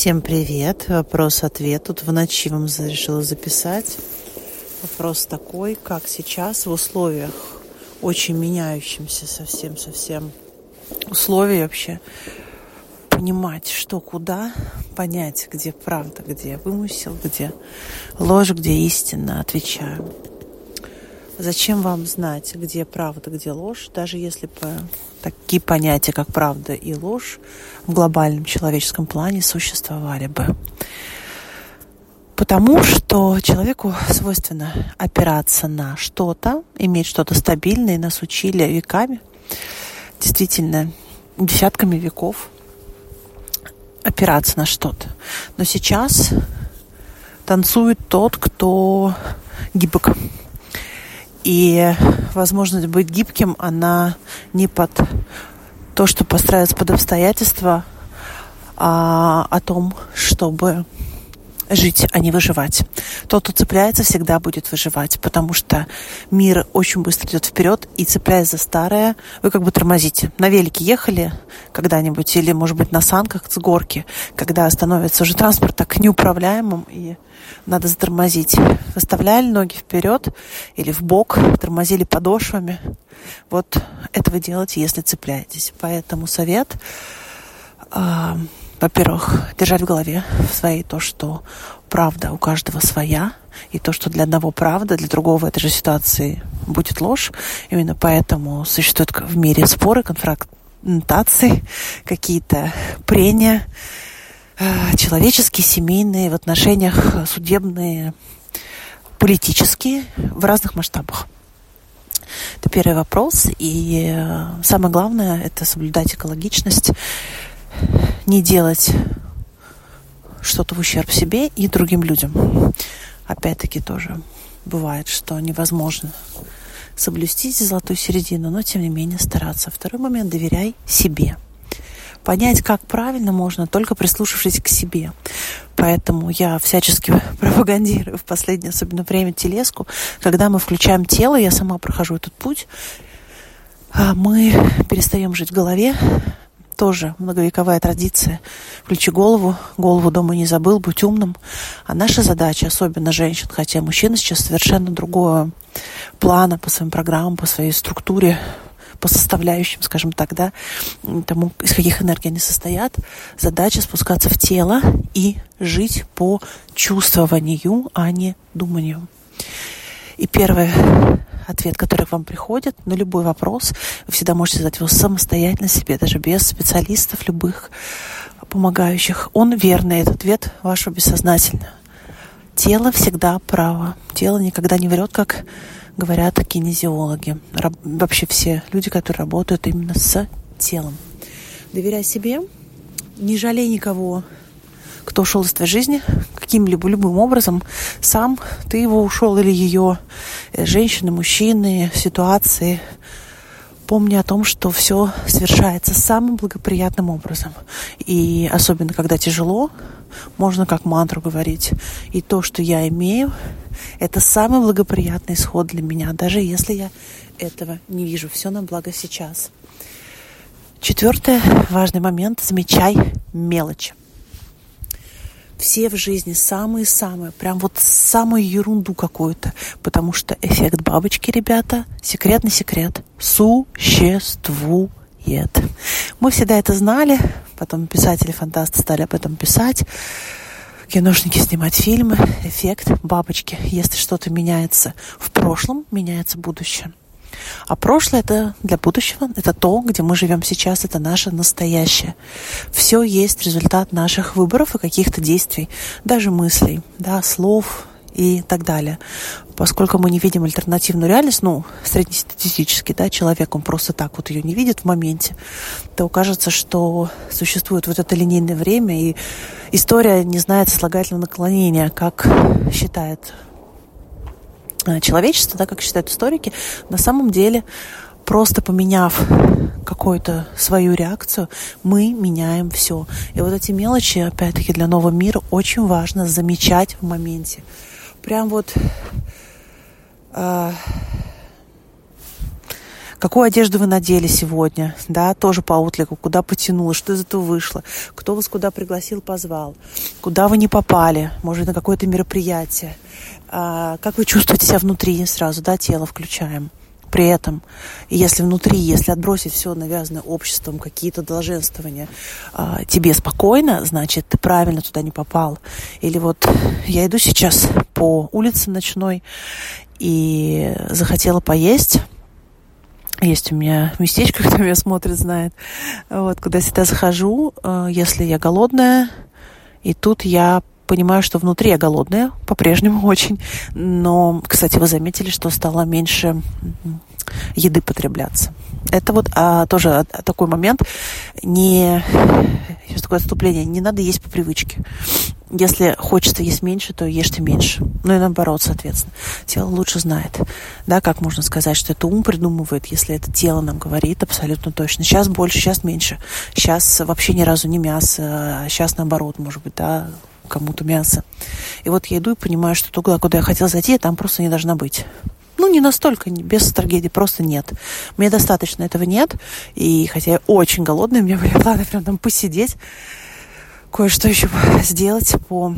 Всем привет. Вопрос-ответ. Тут в ночи вам решила записать. Вопрос такой, как сейчас в условиях очень меняющимся совсем условий вообще понимать, что куда, понять, где правда, где вымысел, где ложь, где истина. Отвечаю. Зачем вам знать, где правда, где ложь, даже если такие понятия, как правда и ложь, в глобальном человеческом плане существовали бы? Потому что человеку свойственно опираться на что-то, иметь что-то стабильное, и нас учили веками, действительно, десятками веков опираться на что-то. Но сейчас танцует тот, кто гибок. И возможность быть гибким, она не под то, что подстраивается под обстоятельства, а о том, чтобы жить, а не выживать. Тот, кто цепляется, всегда будет выживать, потому что мир очень быстро идет вперед, и цепляясь за старое, вы как бы тормозите. На велике ехали когда-нибудь, или, может быть, на санках с горки, когда становится уже транспорт так неуправляемым, и надо затормозить. Выставляли ноги вперед или в бок, тормозили подошвами. Вот это вы делаете, если цепляетесь. Поэтому совет, во-первых, держать в голове своей то, что правда у каждого своя, и то, что для одного правда, для другого в этой же ситуации будет ложь. Именно поэтому существуют в мире споры, конфронтации, какие-то прения, человеческие, семейные, в отношениях судебные, политические, в разных масштабах. Это первый вопрос. И самое главное – это соблюдать экологичность, не делать что-то в ущерб себе и другим людям. Опять-таки тоже бывает, что невозможно соблюсти золотую середину, но тем не менее стараться. Второй момент – доверяй себе. Понять, как правильно, можно, только прислушавшись к себе. Поэтому я всячески пропагандирую в последнее, особенно время, телеску. Когда мы включаем тело, я сама прохожу этот путь, мы перестаем жить в голове. Тоже многовековая традиция. Включи голову дома не забыл, будь умным. А наша задача, особенно женщин, хотя мужчины сейчас совершенно другого плана по своим программам, по своей структуре, по составляющим, скажем так, да, тому, из каких энергий они состоят. Задача спускаться в тело и жить по чувствованию, а не думанию. И первый ответ, который к вам приходит на любой вопрос, вы всегда можете задать его самостоятельно себе, даже без специалистов любых помогающих. Он верный, этот ответ вашего бессознательного. Тело всегда право. Тело никогда не врет, как говорят кинезиологи. Вообще все люди, которые работают именно с телом. Доверяй себе, не жалей никого, кто ушел из твоей жизни каким-либо любым образом. Сам ты его ушел или ее, женщины, мужчины, ситуации. Помни о том, что все совершается самым благоприятным образом. И особенно, когда тяжело, можно как мантру говорить. И то, что я имею, это самый благоприятный исход для меня, даже если я этого не вижу. Все на благо сейчас. Четвертый важный момент. Замечай мелочи. Все в жизни самые-самые, прям вот самую ерунду какую-то. Потому что эффект бабочки, ребята, секретный секрет, существует. Мы всегда это знали, потом писатели-фантасты стали об этом писать, киношники снимать фильмы. Эффект бабочки. Если что-то меняется в прошлом, меняется будущее. А прошлое это для будущего, это то, где мы живем сейчас, это наше настоящее. Все есть результат наших выборов и каких-то действий, даже мыслей, да, слов и так далее. Поскольку мы не видим альтернативную реальность, среднестатистически, да, человек, он просто так вот ее не видит в моменте, то кажется, что существует вот это линейное время, и история не знает сослагательного наклонения, как считает человечество, да, как считают историки. На самом деле, просто поменяв какую-то свою реакцию, мы меняем все. И вот эти мелочи, опять-таки, для нового мира очень важно замечать в моменте. Прям вот какую одежду вы надели сегодня, да, тоже по аутлику, куда потянуло, что из этого вышло, кто вас куда пригласил, позвал, куда вы не попали, может, на какое-то мероприятие, как вы чувствуете себя внутри сразу, да, тело включаем. При этом, если внутри, если отбросить все навязанное обществом, какие-то долженствования, тебе спокойно, значит, ты правильно туда не попал. Или вот я иду сейчас по улице ночной и захотела поесть. Есть у меня местечко, кто меня смотрит, знает. Вот, куда всегда захожу, если я голодная, и тут я понимаю, что внутри я голодная, по-прежнему очень. Но, кстати, вы заметили, что стало меньше еды потребляться. Это вот тоже такой момент. Сейчас такое отступление. Не надо есть по привычке. Если хочется есть меньше, то ешьте меньше. Ну и наоборот, соответственно. Тело лучше знает. Да, как можно сказать, что это ум придумывает, если это тело нам говорит абсолютно точно. Сейчас больше, сейчас меньше. Сейчас вообще ни разу не мясо. Сейчас наоборот, может быть, да, кому-то мясо. И вот я иду и понимаю, что туда, куда я хотела зайти, я там просто не должна быть. Ну, не настолько, без трагедии, просто нет. Мне достаточно этого нет. И хотя я очень голодная, у меня были планы прям там посидеть, кое-что еще сделать по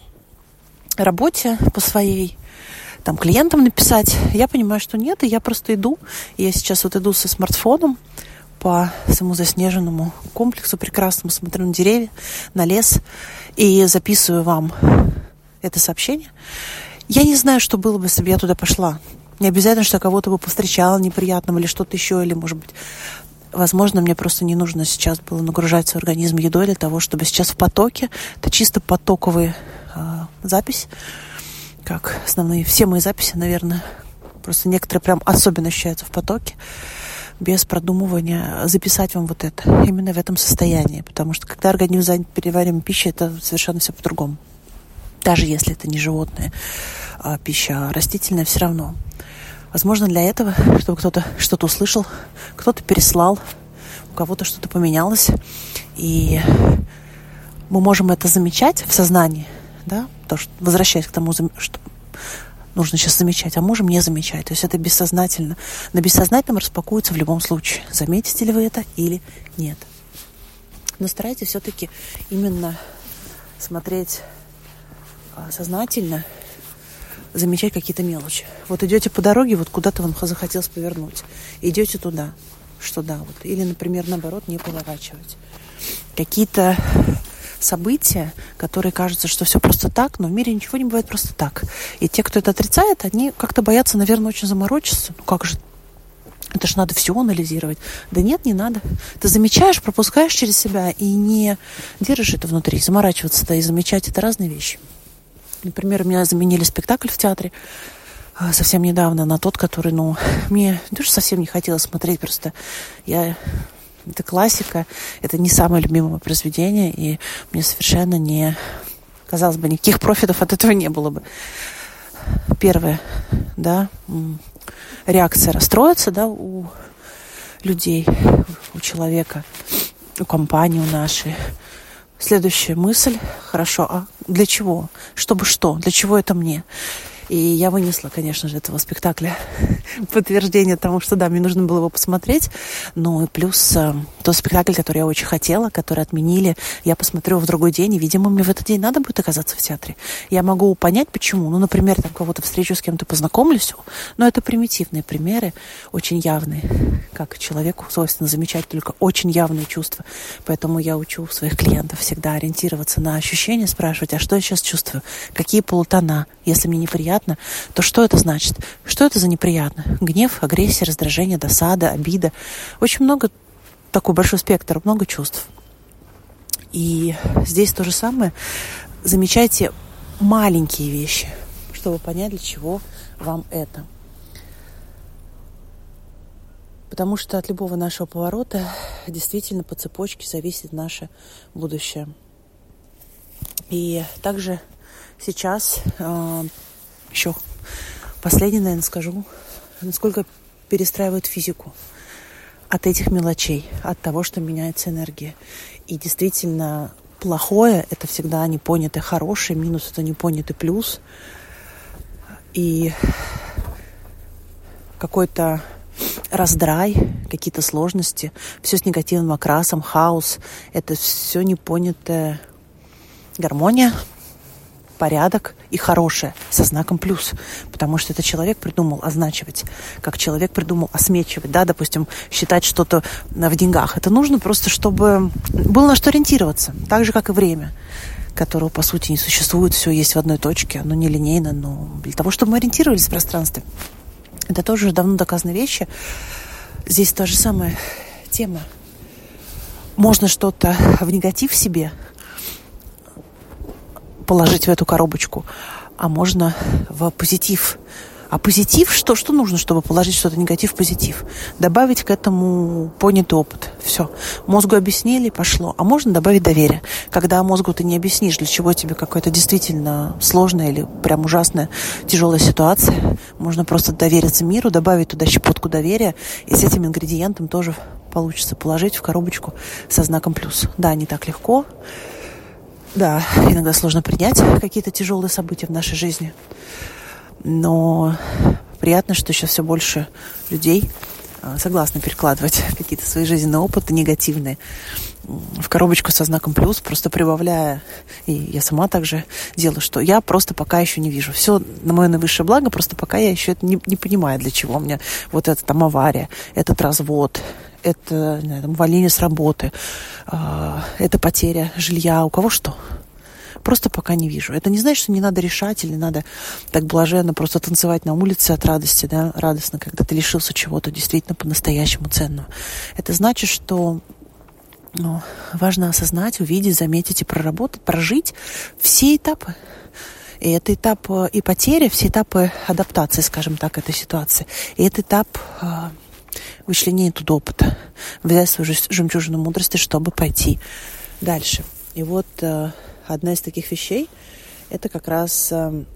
работе, по своей, там, клиентам написать. Я понимаю, что нет, и я просто иду. И я сейчас вот иду со смартфоном по всему заснеженному комплексу прекрасному, смотрю на деревья, на лес и записываю вам это сообщение. Я не знаю, что было бы, если бы я туда пошла. Не обязательно, что я кого-то бы повстречала неприятным или что-то еще, или, может быть, возможно, мне просто не нужно сейчас было нагружать свой организм едой для того, чтобы сейчас в потоке, это чисто потоковая запись, как основные, все мои записи, наверное, просто некоторые прям особенно ощущаются в потоке, без продумывания, записать вам вот это, именно в этом состоянии, потому что когда организм занят перевариванием пищи, это совершенно все по-другому. Даже если это не животная пища, а растительная, все равно. Возможно, для этого, чтобы кто-то что-то услышал, кто-то переслал, у кого-то что-то поменялось. И мы можем это замечать в сознании, да, то, что, возвращаясь к тому, что нужно сейчас замечать, а можем не замечать. То есть это бессознательно. На бессознательном распакуется в любом случае. Заметите ли вы это или нет. Но старайтесь все-таки именно смотреть сознательно, замечать какие-то мелочи. Вот идете по дороге, вот куда-то вам захотелось повернуть. Идете туда, что да, вот. Или, например, наоборот, не поворачивать. Какие-то события, которые кажутся, что все просто так, но в мире ничего не бывает просто так. И те, кто это отрицает, они как-то боятся, наверное, очень заморочиться. Ну как же, это ж надо все анализировать. Да нет, не надо. Ты замечаешь, пропускаешь через себя и не держишь это внутри. Заморачиваться-то и замечать — это разные вещи. Например, у меня заменили спектакль в театре совсем недавно на тот, который, мне тоже совсем не хотелось смотреть, просто это классика, это не самое любимое произведение, и мне совершенно не, казалось бы, никаких профитов от этого не было бы. Первая, да, реакция расстроиться, да, у людей, у человека, у компании, у нашей. Следующая мысль. Хорошо, а для чего? Чтобы что? Для чего это мне? И я вынесла, конечно же, этого спектакля подтверждение тому, что да, мне нужно было его посмотреть. Ну и плюс тот спектакль, который я очень хотела, который отменили, я посмотрю в другой день, и, видимо, мне в этот день надо будет оказаться в театре. Я могу понять, почему. Ну, например, там кого-то встречу, с кем-то познакомлюсь. Но это примитивные примеры, очень явные. Как человеку свойственно замечать только очень явные чувства. Поэтому я учу своих клиентов всегда ориентироваться на ощущения, спрашивать, а что я сейчас чувствую? Какие полутона? Если мне неприятно, то что это значит? Что это за неприятно? Гнев, агрессия, раздражение, досада, обида. Очень много, такой большой спектр, много чувств. И здесь то же самое. Замечайте маленькие вещи, чтобы понять, для чего вам это. Потому что от любого нашего поворота действительно по цепочке зависит наше будущее. И также сейчас еще последнее, наверное, скажу, насколько перестраивает физику от этих мелочей, от того, что меняется энергия. И действительно, плохое — это всегда непонятый хороший, минус — это непонятый плюс. И какой-то раздрай, какие-то сложности, все с негативным окрасом, хаос. Это все непонятая гармония, порядок и хорошее со знаком плюс. Потому что это человек придумал означивать, как человек придумал осмечивать, да, допустим, считать что-то в деньгах. Это нужно просто, чтобы было на что ориентироваться. Так же, как и время, которого, по сути, не существует. Все есть в одной точке, оно нелинейно, но для того, чтобы мы ориентировались в пространстве. Это тоже давно доказанные вещи. Здесь та же самая тема. Можно что-то в негатив себе положить в эту коробочку, а можно в позитив. А позитив, что нужно, чтобы положить что-то негатив в позитив? Добавить к этому понятый опыт. Все. Мозгу объяснили, пошло. А можно добавить доверие. Когда мозгу ты не объяснишь, для чего тебе какая-то действительно сложная или прям ужасная, тяжелая ситуация, можно просто довериться миру, добавить туда щепотку доверия, и с этим ингредиентом тоже получится положить в коробочку со знаком плюс. Да, не так легко. Да, иногда сложно принять какие-то тяжелые события в нашей жизни. Но приятно, что сейчас все больше людей согласны перекладывать какие-то свои жизненные опыты негативные в коробочку со знаком плюс, просто прибавляя. И я сама также делаю, что я просто пока еще не вижу. Все на мое наивысшее благо, просто пока я еще это не понимаю, для чего у меня вот эта там авария, этот развод, это, не знаю, там, увольнение с работы, это потеря жилья, у кого что. Просто пока не вижу. Это не значит, что не надо решать или надо так блаженно просто танцевать на улице от радости, да, радостно, когда ты лишился чего-то действительно по-настоящему ценного. Это значит, что важно осознать, увидеть, заметить и проработать, прожить все этапы. И это этап и потери, все этапы адаптации, скажем так, этой ситуации. И это этап вычленения туда опыта. Взять свою жемчужину мудрости, чтобы пойти дальше. И вот одна из таких вещей – это как раз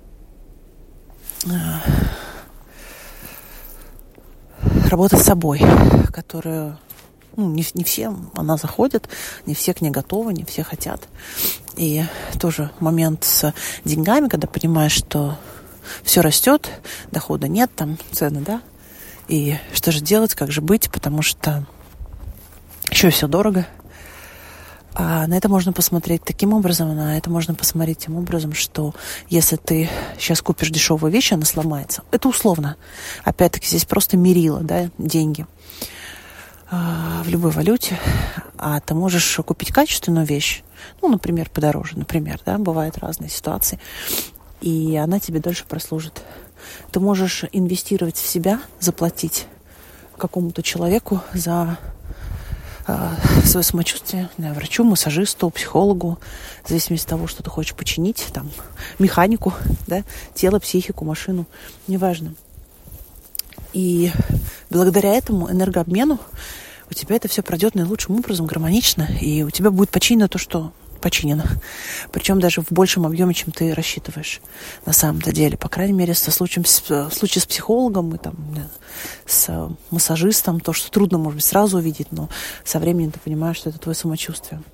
работа с собой, которая не всем она заходит, не все к ней готовы, не все хотят. И тоже момент с деньгами, когда понимаешь, что все растет, дохода нет, там цены, да, и что же делать, как же быть, потому что еще все дорого. А на это можно посмотреть таким образом, на это можно посмотреть тем образом, что если ты сейчас купишь дешевую вещь, она сломается. Это условно. Опять-таки здесь просто мерило, да, деньги в любой валюте. А ты можешь купить качественную вещь, например, подороже, например, да, бывают разные ситуации, и она тебе дольше прослужит. Ты можешь инвестировать в себя, заплатить какому-то человеку за свое самочувствие, врачу, массажисту, психологу, в зависимости от того, что ты хочешь починить, там, механику, да, тело, психику, машину, неважно. И благодаря этому энергообмену у тебя это все пройдет наилучшим образом, гармонично, и у тебя будет починено то, что починено. Причем даже в большем объеме, чем ты рассчитываешь на самом-то деле. По крайней мере, в случае с психологом и там, с массажистом, то, что трудно, может быть, сразу увидеть, но со временем ты понимаешь, что это твое самочувствие.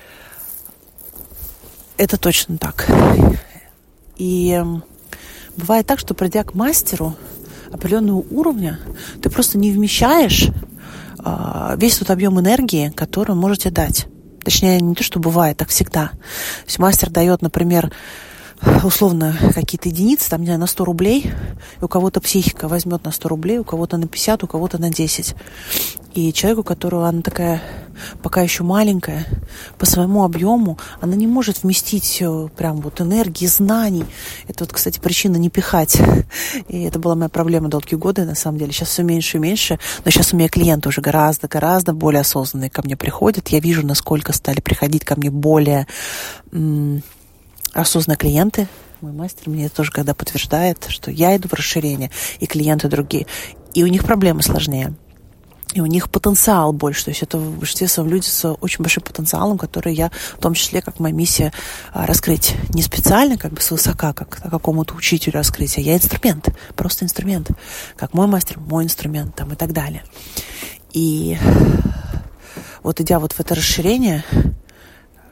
Это точно так. И бывает так, что придя к мастеру определенного уровня, ты просто не вмещаешь весь тот объем энергии, который он может тебе дать. Точнее, не то, что бывает, так всегда. То есть мастер дает, например, условно какие-то единицы, там, не знаю, на 100 рублей, и у кого-то психика возьмет на 100 рублей, у кого-то на 50, у кого-то на 10. И человеку, у которого она такая пока еще маленькая, по своему объему, она не может вместить прям вот энергии, знаний. Это вот, кстати, причина не пихать. И это была моя проблема долгие годы, на самом деле. Сейчас все меньше и меньше, но сейчас у меня клиенты уже гораздо более осознанные ко мне приходят. Я вижу, насколько стали приходить ко мне более осознанные клиенты. Мой мастер мне это тоже когда подтверждает, что я иду в расширение, и клиенты другие. И у них проблемы сложнее. И у них потенциал больше. То есть это в большинстве своем люди с очень большим потенциалом, который я, в том числе, как моя миссия, раскрыть не специально, как бы свысока, как какому-то учителю раскрыть, а я инструмент, просто инструмент. Как мой мастер, мой инструмент, там, и так далее. И вот идя вот в это расширение,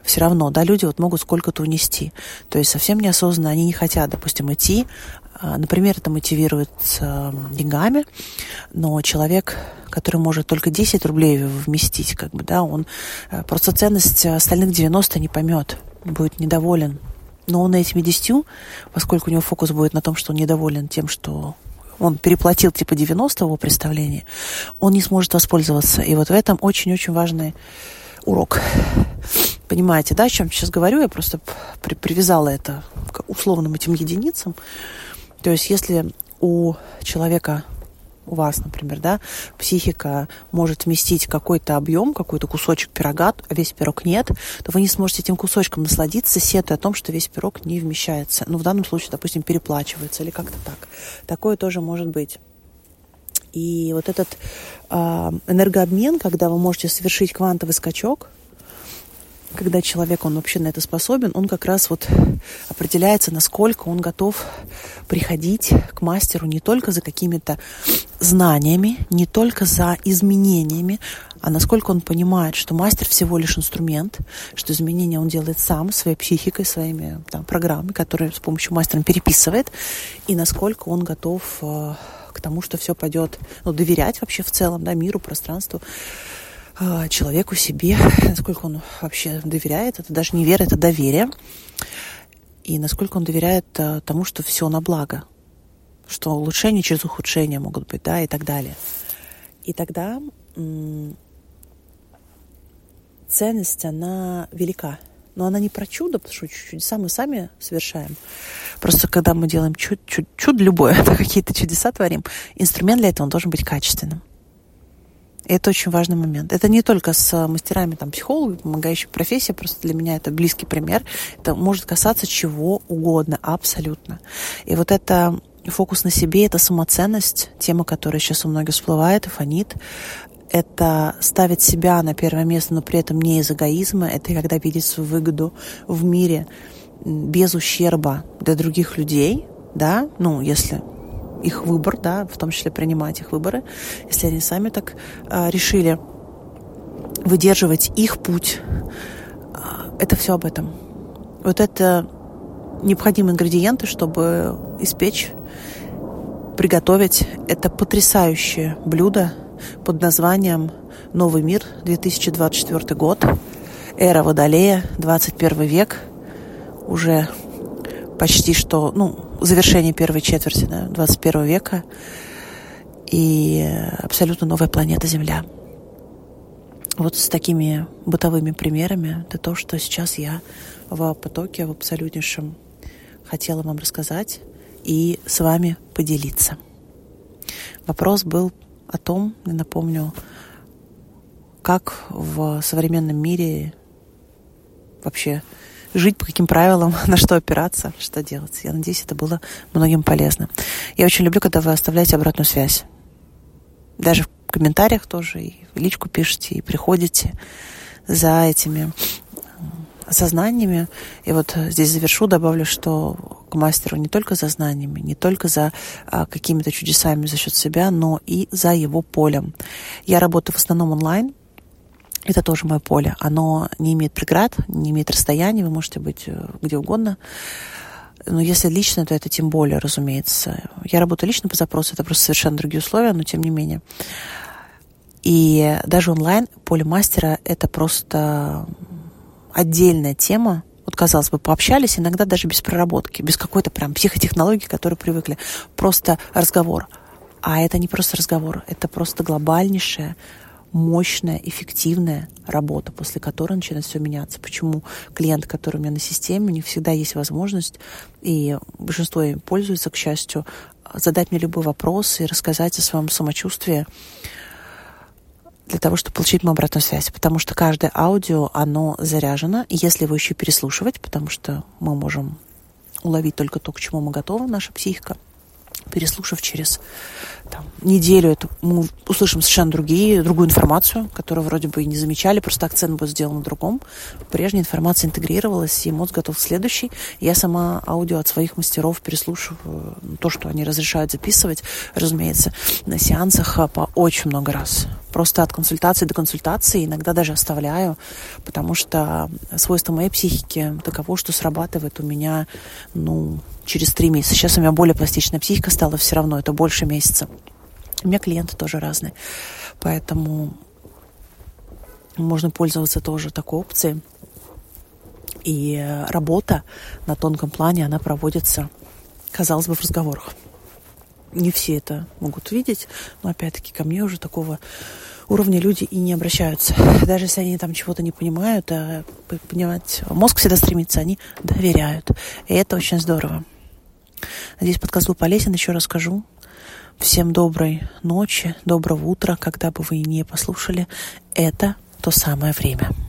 все равно, да, люди вот могут сколько-то унести. То есть совсем неосознанно они не хотят, допустим, идти. Например, это мотивирует деньгами, но человек, который может только 10 рублей вместить, как бы, да, он просто ценность остальных 90 не поймет, будет недоволен. Но он этими 10, поскольку у него фокус будет на том, что он недоволен тем, что он переплатил типа 90 в его представлении, он не сможет воспользоваться. И вот в этом очень-очень важный урок. Понимаете, да, о чем я сейчас говорю? Я просто привязала это к условным этим единицам. То есть если у человека, у вас, например, да, психика может вместить какой-то объем, какой-то кусочек пирога, а весь пирог нет, то вы не сможете этим кусочком насладиться, сетуя о том, что весь пирог не вмещается. Ну, в данном случае, допустим, переплачивается или как-то так. Такое тоже может быть. И вот этот энергообмен, когда вы можете совершить квантовый скачок, когда человек, он вообще на это способен, он как раз вот определяется, насколько он готов приходить к мастеру не только за какими-то знаниями, не только за изменениями, а насколько он понимает, что мастер всего лишь инструмент, что изменения он делает сам, своей психикой, своими там программами, которые с помощью мастера переписывает, и насколько он готов к тому, что все пойдет, ну, доверять вообще в целом, да, миру, пространству, человеку, себе, насколько он вообще доверяет. Это даже не вера, это доверие. И насколько он доверяет тому, что все на благо. Что улучшения через ухудшения могут быть, да, и так далее. И тогда ценность, она велика. Но она не про чудо, потому что чудеса мы сами совершаем. Просто когда мы делаем чудо любое, какие-то чудеса творим, инструмент для этого он должен быть качественным. И это очень важный момент. Это не только с мастерами, там, психологами, помогающей профессии, просто для меня это близкий пример. Это может касаться чего угодно, абсолютно. И вот это фокус на себе, это самоценность, тема, которая сейчас у многих всплывает и фонит. Это ставить себя на первое место, но при этом не из эгоизма. Это когда видеть свою выгоду в мире без ущерба для других людей, да, ну, если их выбор, да, в том числе принимать их выборы, если они сами так решили выдерживать их путь. Это все об этом. Вот это необходимые ингредиенты, чтобы испечь, приготовить это потрясающее блюдо под названием «Новый мир, 2024 год», эра Водолея, 21 век, уже почти что, ну, завершение первой четверти, да, 21 века, и абсолютно новая планета Земля. Вот с такими бытовыми примерами это то, что сейчас я в потоке, в абсолютнейшем хотела вам рассказать и с вами поделиться. Вопрос был о том, я напомню, как в современном мире вообще жить, по каким правилам, на что опираться, что делать. Я надеюсь, это было многим полезно. Я очень люблю, когда вы оставляете обратную связь. Даже в комментариях тоже, и в личку пишете, и приходите за этими осознаниями. И вот здесь завершу, добавлю, что к мастеру не только за знаниями, не только за какими-то чудесами за счет себя, но и за его полем. Я работаю в основном онлайн. Это тоже мое поле. Оно не имеет преград, не имеет расстояния. Вы можете быть где угодно. Но если лично, то это тем более, разумеется. Я работаю лично по запросу. Это просто совершенно другие условия, но тем не менее. И даже онлайн поле мастера — это просто отдельная тема. Вот, казалось бы, пообщались, иногда даже без проработки, без какой-то прям психотехнологии, к которой привыкли. Просто разговор. А это не просто разговор. Это просто глобальнейшая, мощная, эффективная работа, после которой начинает все меняться. Почему клиент, который у меня на системе, у них всегда есть возможность, и большинство им пользуется, к счастью, задать мне любой вопрос и рассказать о своем самочувствии для того, чтобы получить мою обратную связь. Потому что каждое аудио, оно заряжено, и если его еще переслушивать, потому что мы можем уловить только то, к чему мы готовы, наша психика, переслушав через неделю, это мы услышим совершенно другую информацию, которую вроде бы и не замечали, просто акцент будет сделан на другом. Прежняя информация интегрировалась, и мозг готов к следующей. Я сама аудио от своих мастеров переслушиваю, то, что они разрешают записывать, разумеется, на сеансах по очень много раз. просто от консультации до консультации, иногда даже оставляю, потому что свойство моей психики таково, что срабатывает у меня, через 3 месяца. Сейчас у меня более пластичная психика стала, все равно это больше месяца. У меня клиенты тоже разные, поэтому можно пользоваться тоже такой опцией. И работа на тонком плане, она проводится, казалось бы, в разговорах. Не все это могут видеть, но, опять-таки, ко мне уже такого уровня люди и не обращаются. Даже если они там чего-то не понимают, понимать мозг всегда стремится, они доверяют. И это очень здорово. Надеюсь, подкаст был полезен. Еще раз скажу. Всем доброй ночи, доброго утра, когда бы вы не послушали. Это то самое время.